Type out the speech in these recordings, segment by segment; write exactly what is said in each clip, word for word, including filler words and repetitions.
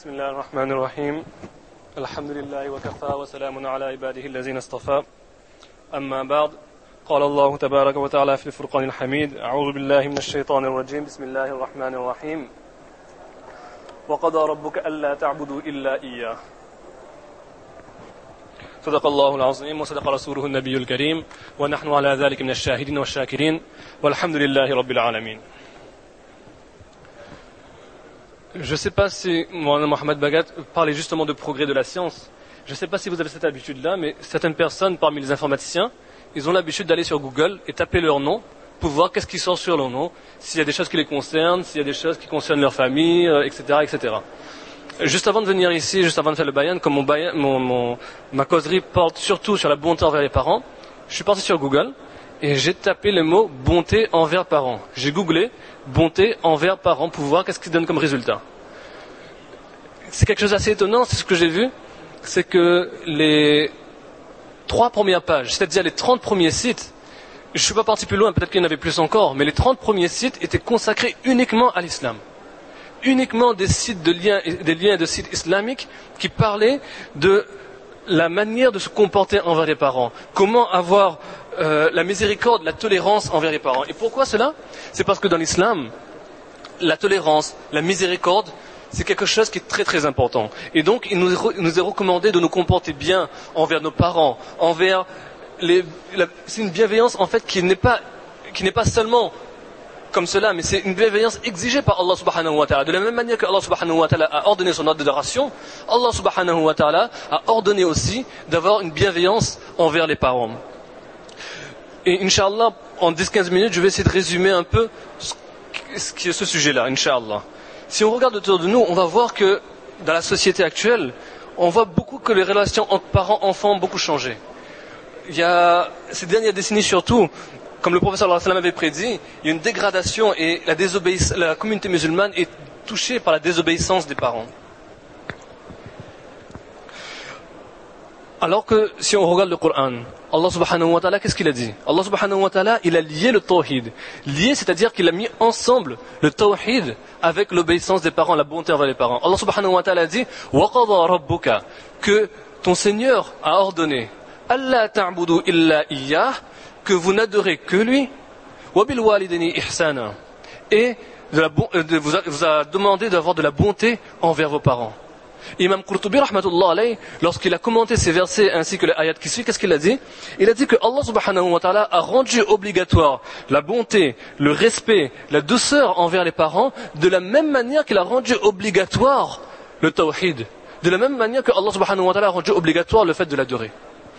بسم الله الرحمن الرحيم الحمد لله وكفى وسلام على عباده الذين اصطفى أما بعد قال الله تبارك وتعالى في الفرقان الحميد أعوذ بالله من الشيطان الرجيم بسم الله الرحمن الرحيم وقضى ربك ألا تعبدوا إلا إياه صدق الله العظيم وصدق رسوله النبي الكريم ونحن على ذلك من الشاهدين والشاكرين والحمد لله رب العالمين. Je ne sais pas si Mohamed Bagat parlait justement de progrès de la science. Je ne sais pas si vous avez cette habitude-là, mais certaines personnes parmi les informaticiens, ils ont l'habitude d'aller sur Google et taper leur nom pour voir qu'est-ce qui sort sur leur nom, s'il y a des choses qui les concernent, s'il y a des choses qui concernent leur famille, et cetera, et cetera. Juste avant de venir ici, juste avant de faire le bayan, comme mon bayan, mon, mon, ma causerie porte surtout sur la bonté envers les parents, je suis parti sur Google et j'ai tapé le mot bonté envers parents. J'ai googlé bonté envers parents pour voir qu'est-ce qui donne comme résultat. C'est quelque chose d'assez étonnant, c'est ce que j'ai vu, c'est que les trois premières pages, c'est-à-dire les trente premiers sites, je ne suis pas parti plus loin, peut-être qu'il y en avait plus encore, mais les trente premiers sites étaient consacrés uniquement à l'islam. Uniquement des sites de liens, des liens de sites islamiques qui parlaient de la manière de se comporter envers les parents. Comment avoir euh, la miséricorde, la tolérance envers les parents. Et pourquoi cela ? C'est parce que dans l'islam, la tolérance, la miséricorde, c'est quelque chose qui est très très important. Et donc, il nous, il nous est recommandé de nous comporter bien envers nos parents, envers les... La, c'est une bienveillance en fait qui n'est pas, qui n'est pas seulement comme cela, mais c'est une bienveillance exigée par Allah subhanahu wa ta'ala. De la même manière que Allah subhanahu wa ta'ala a ordonné son adoration, Allah subhanahu wa ta'ala a ordonné aussi d'avoir une bienveillance envers les parents. Et Inch'Allah, en dix à quinze minutes, je vais essayer de résumer un peu ce, qui est ce sujet-là, Inch'Allah. Si on regarde autour de nous, on va voir que dans la société actuelle, on voit beaucoup que les relations entre parents-enfants ont beaucoup changé. Il y a, ces dernières décennies surtout, comme le professeur sallallahu alayhi wa sallam avait prédit, il y a une dégradation et la, désobéissance, la communauté musulmane est touchée par la désobéissance des parents. Alors que si on regarde le Coran, Allah subhanahu wa ta'ala, qu'est-ce qu'il a dit ? Allah subhanahu wa ta'ala, il a lié le tawhid. Lié, c'est-à-dire qu'il a mis ensemble le tawhid avec l'obéissance des parents, la bonté envers les parents. Allah subhanahu wa ta'ala a dit « Wa qadha rabbuka » que ton Seigneur a ordonné « Alla ta'budu illa iyyah » que vous n'adorez que lui « Wa bil walidayni ihsana » et de la bon, de, vous, a, vous a demandé d'avoir de la bonté envers vos parents. Imam Qurtubi rahmatullah alayhi, lorsqu'il a commenté ces versets ainsi que les ayats qui suivent, qu'est-ce qu'il a dit ? Il a dit que Allah subhanahu wa ta'ala a rendu obligatoire la bonté, le respect, la douceur envers les parents de la même manière qu'il a rendu obligatoire le tawhid, de la même manière que Allah subhanahu wa ta'ala a rendu obligatoire le fait de l'adorer.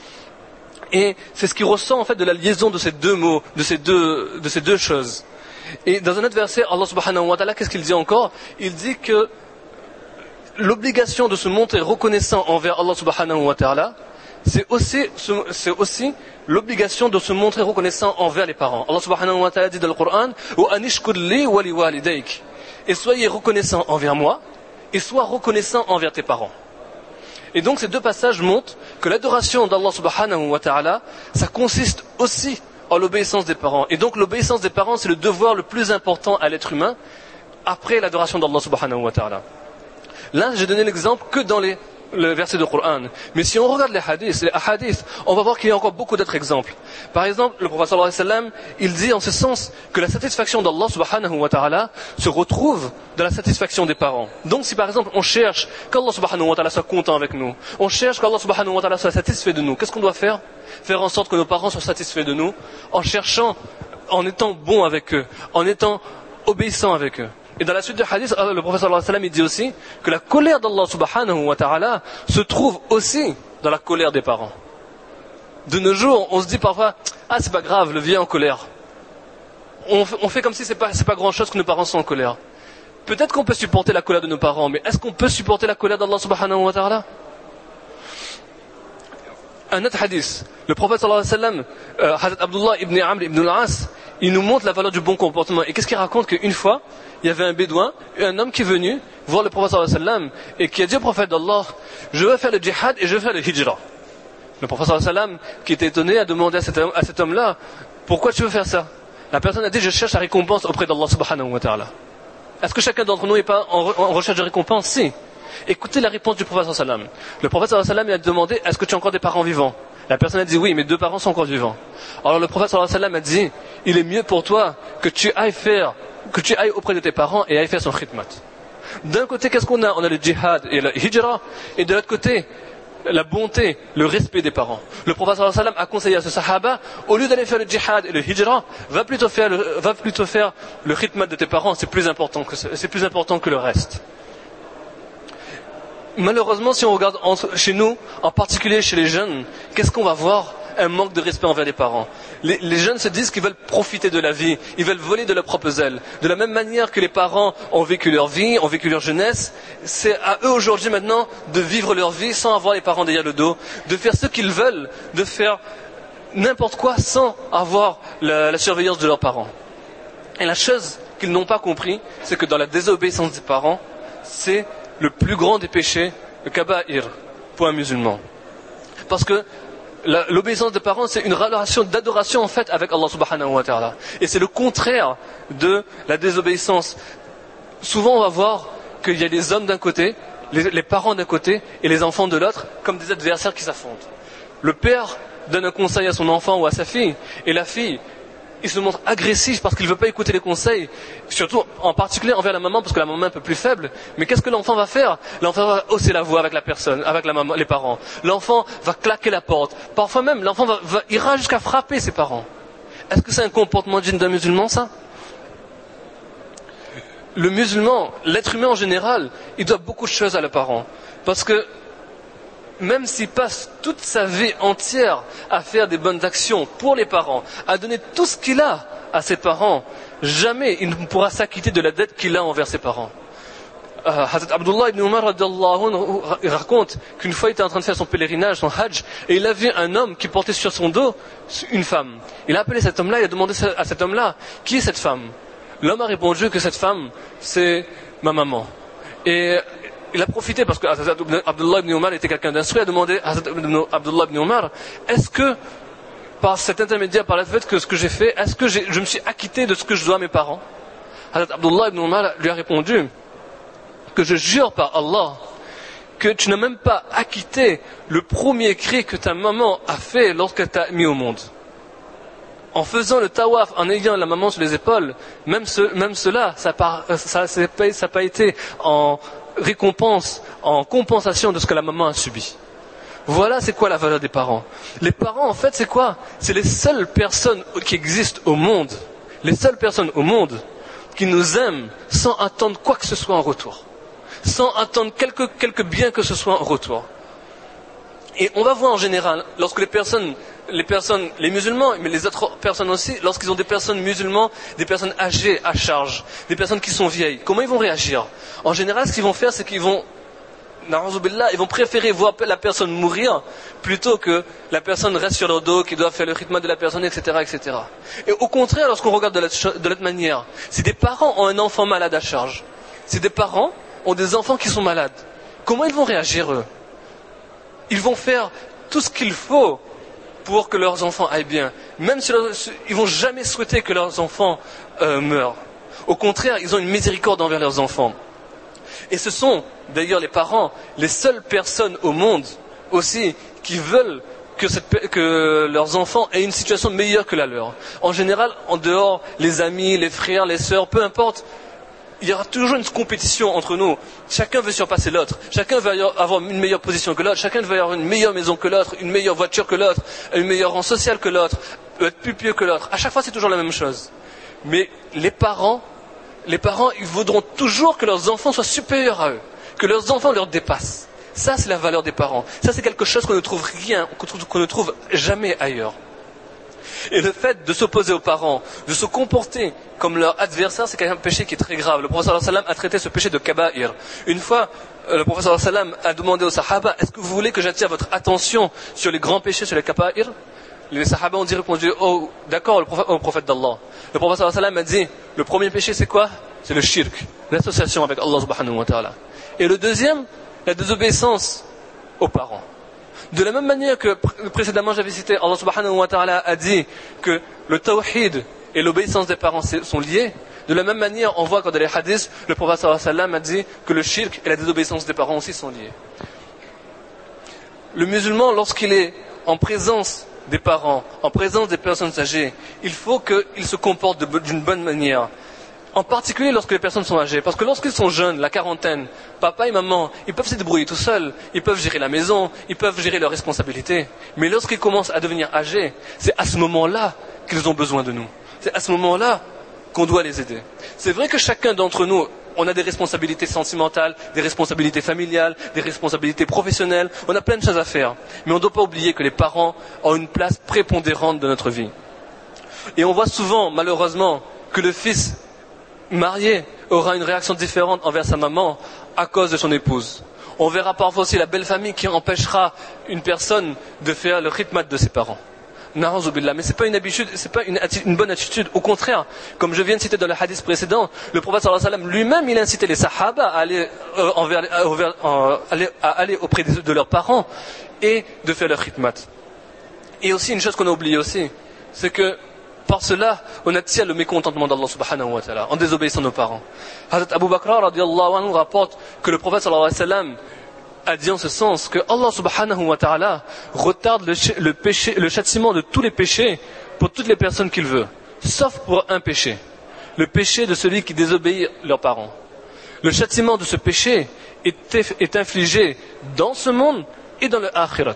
Et c'est ce qui ressent en fait de la liaison de ces deux mots, de ces deux, de ces deux choses. Et dans un autre verset, Allah subhanahu wa ta'ala, qu'est-ce qu'il dit encore ? Il dit que l'obligation de se montrer reconnaissant envers Allah subhanahu wa ta'ala, c'est aussi, c'est aussi l'obligation de se montrer reconnaissant envers les parents. Allah subhanahu wa ta'ala dit dans le Coran wa anishkur li wa li walidayk. Et soyez reconnaissant envers moi et sois reconnaissant envers tes parents. Et donc ces deux passages montrent que l'adoration d'Allah subhanahu wa ta'ala, ça consiste aussi en l'obéissance des parents. Et donc l'obéissance des parents, c'est le devoir le plus important à l'être humain après l'adoration d'Allah subhanahu wa ta'ala. Là, j'ai donné l'exemple que dans les, le verset du Coran. Mais si on regarde les hadiths, les hadiths, on va voir qu'il y a encore beaucoup d'autres exemples. Par exemple, le prophète sallallahu alayhi wa sallam, il dit en ce sens que la satisfaction d'Allah subhanahu wa ta'ala se retrouve dans la satisfaction des parents. Donc si par exemple on cherche qu'Allah subhanahu wa ta'ala soit content avec nous, on cherche qu'Allah subhanahu wa ta'ala soit satisfait de nous, qu'est-ce qu'on doit faire ? Faire en sorte que nos parents soient satisfaits de nous, en cherchant, en étant bon avec eux, en étant obéissant avec eux. Et dans la suite du hadith, le prophète sallallahu alayhi wa sallam il dit aussi que la colère d'Allah subhanahu wa ta'ala se trouve aussi dans la colère des parents. De nos jours, on se dit parfois, ah c'est pas grave, le vieux est en colère. On, on fait comme si c'est pas, c'est pas grand chose que nos parents sont en colère. Peut-être qu'on peut supporter la colère de nos parents, mais est-ce qu'on peut supporter la colère d'Allah subhanahu wa ta'ala ? Un autre hadith, le prophète sallallahu alayhi wa sallam, euh, Hazrat Abdullah ibn Amr ibn al-As, il nous montre la valeur du bon comportement. Et qu'est-ce qu'il raconte ? Qu'une fois, il y avait un bédouin, un homme qui est venu voir le prophète sallallahu alayhi wa sallam et qui a dit au prophète d'Allah, je veux faire le djihad et je veux faire le hijra. Le prophète sallallahu alayhi wa sallam, qui était étonné, a demandé à cet, homme, à cet homme-là, pourquoi tu veux faire ça ? La personne a dit, je cherche la récompense auprès d'Allah subhanahu wa ta'ala. Est-ce que chacun d'entre nous n'est pas en, en recherche de récompense ? Si. Écoutez la réponse du prophète sallallahu alayhi wa sallam. Le prophète sallallahu alayhi wa sallam il a demandé, est-ce que tu as encore des parents vivants? La personne a dit oui, mes deux parents sont encore vivants. Alors le prophète sallallahu alayhi wa sallam a dit, il est mieux pour toi que tu ailles faire, que tu ailles auprès de tes parents et ailles faire son khidmat. D'un côté, qu'est-ce qu'on a? On a le djihad et le hijra, et de l'autre côté, la bonté, le respect des parents. Le prophète sallallahu alayhi wa sallam a conseillé à ce sahaba, au lieu d'aller faire le djihad et le hijra, va plutôt faire le, va plutôt faire le khidmat de tes parents, c'est plus important que, c'est plus important que le reste. Malheureusement, si on regarde entre, chez nous, en particulier chez les jeunes, qu'est-ce qu'on va voir? Un manque de respect envers les parents. Les, les jeunes se disent qu'ils veulent profiter de la vie, ils veulent voler de leurs propres ailes. De la même manière que les parents ont vécu leur vie, ont vécu leur jeunesse, c'est à eux aujourd'hui maintenant de vivre leur vie sans avoir les parents derrière le dos, de faire ce qu'ils veulent, de faire n'importe quoi sans avoir la, la surveillance de leurs parents. Et la chose qu'ils n'ont pas compris, c'est que dans la désobéissance des parents, c'est le plus grand des péchés, le kaba'ir, pour un musulman. Parce que La, l'obéissance des parents, c'est une relation d'adoration en fait avec Allah subhanahu wa ta'ala. Et c'est le contraire de la désobéissance. Souvent on va voir qu'il y a les hommes d'un côté, les, les parents d'un côté et les enfants de l'autre comme des adversaires qui s'affrontent. Le père donne un conseil à son enfant ou à sa fille, et la fille, il se montre agressif parce qu'il ne veut pas écouter les conseils, surtout en particulier envers la maman parce que la maman est un peu plus faible. Mais qu'est-ce que l'enfant va faire? L'enfant va hausser la voix avec la personne, avec la maman, les parents. L'enfant va claquer la porte. Parfois même, l'enfant va, va, ira jusqu'à frapper ses parents. Est-ce que c'est un comportement digne d'un musulman, ça? Le musulman, l'être humain en général, il doit beaucoup de choses à les parents. Parce que même s'il passe toute sa vie entière à faire des bonnes actions pour les parents, à donner tout ce qu'il a à ses parents, jamais il ne pourra s'acquitter de la dette qu'il a envers ses parents. Euh, Hazrat Abdullah ibn Umar il raconte qu'une fois il était en train de faire son pèlerinage, son hajj, et il a vu un homme qui portait sur son dos une femme. Il a appelé cet homme-là, il a demandé à cet homme-là, qui est cette femme? L'homme a répondu que cette femme, c'est ma maman. Et il a profité parce que Abdullah ibn Umar était quelqu'un d'instruit, a demandé à Abdullah ibn Umar, est-ce que par cet intermédiaire, par le fait que ce que j'ai fait, est-ce que j'ai, je me suis acquitté de ce que je dois à mes parents? Abdullah ibn Umar lui a répondu que je jure par Allah que tu n'as même pas acquitté le premier cri que ta maman a fait lorsqu'elle t'a mis au monde. En faisant le tawaf, en ayant la maman sur les épaules, même, ce, même cela, ça n'a pas été en récompense, en compensation de ce que la maman a subi. Voilà c'est quoi la valeur des parents. Les parents en fait c'est quoi? C'est les seules personnes qui existent au monde, les seules personnes au monde qui nous aiment sans attendre quoi que ce soit en retour, sans attendre quelque, quelque bien que ce soit en retour. Et on va voir en général, lorsque les personnes, les personnes, les musulmans, mais les autres personnes aussi, lorsqu'ils ont des personnes musulmans, des personnes âgées à charge, des personnes qui sont vieilles, comment ils vont réagir? En général, ce qu'ils vont faire, c'est qu'ils vont, ils vont préférer voir la personne mourir plutôt que la personne reste sur leur dos, qui doit faire le rythme de la personne, et cetera, et cetera. Et au contraire, lorsqu'on regarde de l'autre manière, si des parents ont un enfant malade à charge, si des parents ont des enfants qui sont malades, comment ils vont réagir eux? Ils vont faire tout ce qu'il faut pour que leurs enfants aillent bien. Même si leur, ils vont jamais souhaiter que leurs enfants euh, meurent. Au contraire, ils ont une miséricorde envers leurs enfants. Et ce sont d'ailleurs les parents, les seules personnes au monde aussi qui veulent que, cette, que leurs enfants aient une situation meilleure que la leur. En général, en dehors, les amis, les frères, les sœurs, peu importe, il y aura toujours une compétition entre nous. Chacun veut surpasser l'autre. Chacun veut avoir une meilleure position que l'autre. Chacun veut avoir une meilleure maison que l'autre, une meilleure voiture que l'autre, un meilleur rang social que l'autre, être plus pieux que l'autre. À chaque fois, c'est toujours la même chose. Mais les parents, les parents, ils voudront toujours que leurs enfants soient supérieurs à eux, que leurs enfants leur dépassent. Ça, c'est la valeur des parents. Ça, c'est quelque chose qu'on ne trouve rien, qu'on trouve, qu'on ne trouve jamais ailleurs. Et le fait de s'opposer aux parents, de se comporter comme leur adversaire, c'est un péché qui est très grave. Le prophète sallallahu alayhi wa sallam a traité ce péché de kaba'ir. Une fois, le prophète sallallahu alayhi wa sallam a demandé aux sahaba, est-ce que vous voulez que j'attire votre attention sur les grands péchés, sur les kaba'ir? Les sahaba ont dit, répondu, oh, d'accord, le prophète, oh, le prophète d'Allah. Le prophète sallallahu alayhi wa sallam a dit, le premier péché c'est quoi? C'est le shirk, l'association avec Allah subhanahu wa ta'ala. Et le deuxième, la désobéissance aux parents. De la même manière que précédemment j'avais cité, Allah subhanahu wa ta'ala a dit que le tawhid et l'obéissance des parents sont liés. De la même manière, on voit que dans les hadiths, le prophète sallallahu alayhi wa sallam a dit que le shirk et la désobéissance des parents aussi sont liés. Le musulman, lorsqu'il est en présence des parents, en présence des personnes âgées, il faut qu'il se comporte de, d'une bonne manière. En particulier lorsque les personnes sont âgées. Parce que lorsqu'ils sont jeunes, la quarantaine, papa et maman, ils peuvent se débrouiller tout seuls, ils peuvent gérer la maison, ils peuvent gérer leurs responsabilités. Mais lorsqu'ils commencent à devenir âgés, c'est à ce moment-là qu'ils ont besoin de nous. C'est à ce moment-là qu'on doit les aider. C'est vrai que chacun d'entre nous, on a des responsabilités sentimentales, des responsabilités familiales, des responsabilités professionnelles, on a plein de choses à faire. Mais on ne doit pas oublier que les parents ont une place prépondérante dans notre vie. Et on voit souvent, malheureusement, que le fils marié aura une réaction différente envers sa maman à cause de son épouse. On verra parfois aussi la belle famille qui empêchera une personne de faire le khidmat de ses parents. Na'uzubillah. Mais ce n'est pas une habitude, c'est pas une, atti- une bonne attitude. Au contraire, comme je viens de citer dans le hadith précédent, le prophète sallallahu alayhi wa sallam lui-même, il incitait les sahaba à aller, euh, envers, envers, euh, aller, à aller auprès de, de leurs parents et de faire leur khidmat. Et aussi, une chose qu'on a oubliée aussi, c'est que par cela, on attire le mécontentement d'Allah subhanahu wa ta'ala, en désobéissant nos parents. Hazrat Abu Bakr radiallahu anhu rapporte que le prophète sallallahu alayhi wa sallam a dit en ce sens que Allah subhanahu wa ta'ala retarde le, le, péché, le châtiment de tous les péchés pour toutes les personnes qu'il veut, sauf pour un péché, le péché de celui qui désobéit leurs parents. Le châtiment de ce péché est, est infligé dans ce monde et dans le akhirat.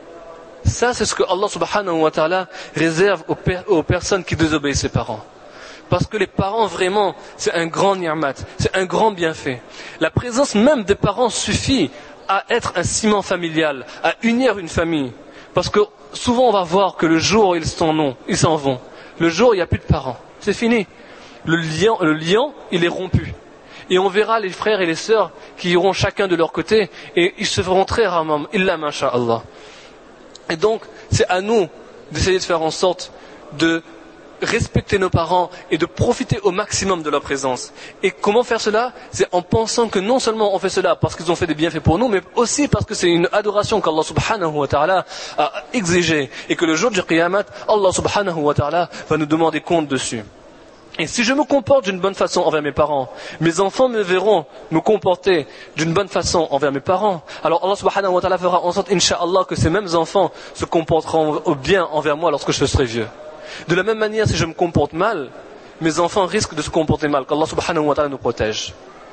Ça, c'est ce que Allah subhanahu wa ta'ala réserve aux, per- aux personnes qui désobéissent ses parents. Parce que les parents, vraiment, c'est un grand ni'mat, c'est un grand bienfait. La présence même des parents suffit à être un ciment familial, à unir une famille. Parce que souvent, on va voir que le jour où ils s'en vont, ils s'en vont. Le jour où il n'y a plus de parents, c'est fini. Le lien, le lien, il est rompu. Et on verra les frères et les sœurs qui iront chacun de leur côté et ils se feront très rarement, illa masha'Allah. Et donc, c'est à nous d'essayer de faire en sorte de respecter nos parents et de profiter au maximum de leur présence. Et comment faire cela? C'est en pensant que non seulement on fait cela parce qu'ils ont fait des bienfaits pour nous, mais aussi parce que c'est une adoration qu'Allah subhanahu wa ta'ala a exigée et que le jour du qiyamah, Allah subhanahu wa ta'ala va nous demander compte dessus. Et si je me comporte d'une bonne façon envers mes parents, mes enfants me verront me comporter d'une bonne façon envers mes parents. Alors Allah subhanahu wa ta'ala fera en sorte, incha'Allah, que ces mêmes enfants se comporteront bien envers moi lorsque je serai vieux. De la même manière, si je me comporte mal, mes enfants risquent de se comporter mal, qu'Allah subhanahu wa ta'ala nous protège.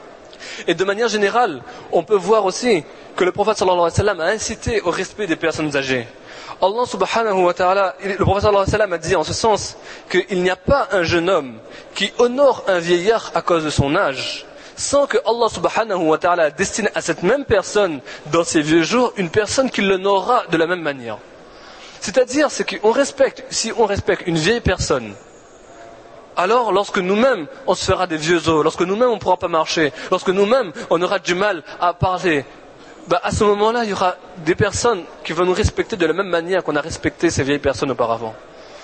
Et de manière générale, on peut voir aussi que le prophète sallallahu alayhi wa sallam a incité au respect des personnes âgées. Allah subhanahu wa ta'ala, le prophète sallallahu alayhi wa sallam a dit en ce sens qu'il n'y a pas un jeune homme qui honore un vieillard à cause de son âge, sans que Allah subhanahu wa ta'ala destine à cette même personne, dans ses vieux jours, une personne qui l'honorera de la même manière. C'est-à-dire, c'est qu'on respecte, si on respecte une vieille personne, alors lorsque nous-mêmes on se fera des vieux os, lorsque nous-mêmes on ne pourra pas marcher, lorsque nous-mêmes on aura du mal à parler, bah à ce moment-là il y aura des personnes qui vont nous respecter de la même manière qu'on a respecté ces vieilles personnes auparavant.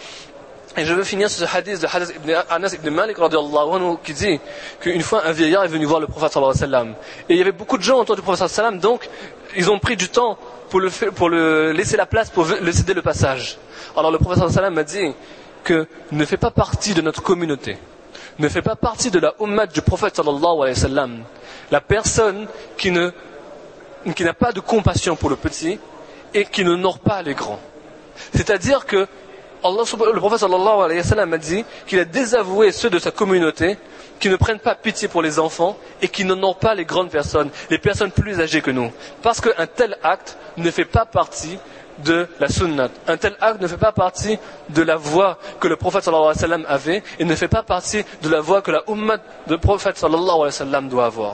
Et je veux finir sur ce hadith de hadith ibn Anas ibn Malik radiallahu anhu qui dit qu'une fois un vieillard est venu voir le prophète sallallahu alayhi wa sallam et il y avait beaucoup de gens autour du prophète sallallahu alayhi wa sallam, donc ils ont pris du temps pour le, pour le laisser la place, pour le céder le passage. Alors le prophète sallallahu alayhi wa sallam m'a dit que ne fait pas partie de notre communauté, ne fait pas partie de la ummat du prophète sallallahu alayhi wa sallam, la personne qui ne qui n'a pas de compassion pour le petit et qui n'honore pas les grands. C'est-à-dire que Allah, le prophète sallallahu alayhi wa sallam a dit qu'il a désavoué ceux de sa communauté qui ne prennent pas pitié pour les enfants et qui n'honorent pas les grandes personnes, les personnes plus âgées que nous. Parce qu'un tel acte ne fait pas partie de la sunnah. Un tel acte ne fait pas partie de la voie que le prophète sallallahu alayhi wa sallam avait et ne fait pas partie de la voie que la ummat du prophète sallallahu alayhi wa sallam doit avoir.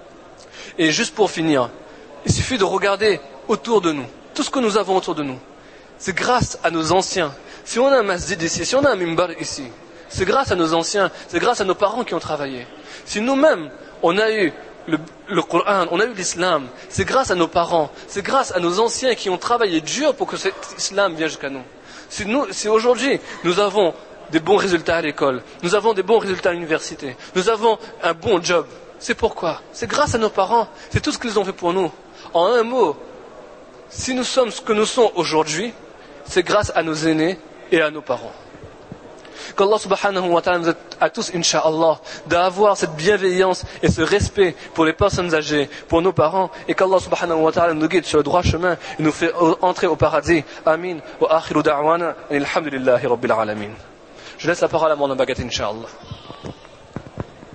Et juste pour finir, il suffit de regarder autour de nous, tout ce que nous avons autour de nous. C'est grâce à nos anciens. Si on a un masjid ici, si on a un mimbar ici, c'est grâce à nos anciens, c'est grâce à nos parents qui ont travaillé. Si nous-mêmes, on a eu le, le Coran, on a eu l'islam, c'est grâce à nos parents, c'est grâce à nos anciens qui ont travaillé dur pour que cet islam vienne jusqu'à nous. Si, nous, si aujourd'hui, nous avons des bons résultats à l'école, nous avons des bons résultats à l'université, nous avons un bon job, c'est pourquoi? C'est grâce à nos parents, c'est tout ce qu'ils ont fait pour nous. En un mot, si nous sommes ce que nous sommes aujourd'hui, c'est grâce à nos aînés et à nos parents. Qu'Allah subhanahu wa ta'ala nous aide à tous, incha'Allah, d'avoir cette bienveillance et ce respect pour les personnes âgées, pour nos parents, et qu'Allah subhanahu wa ta'ala nous guide sur le droit chemin et nous fait entrer au paradis. Amin. Wa akhiru da'wana. Alhamdulillahi rabbil alamin. Je laisse la parole à mon Bagat, incha'Allah.